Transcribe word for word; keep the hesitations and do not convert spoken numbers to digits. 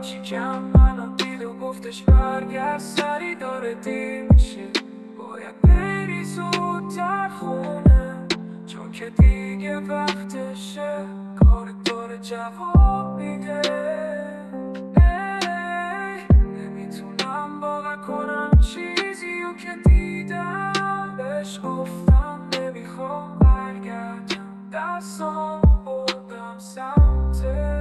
هرچی کم منو دید و گفتش برگرد سری داره دیر میشه، باید بری زودتر خونه چون که دیگه وقتشه، کارت داره جواب میده. نمیتونم باور کنم چیزیو که دیدم، بهش گفتم نمیخوام برگردم، دستامو بردم سمت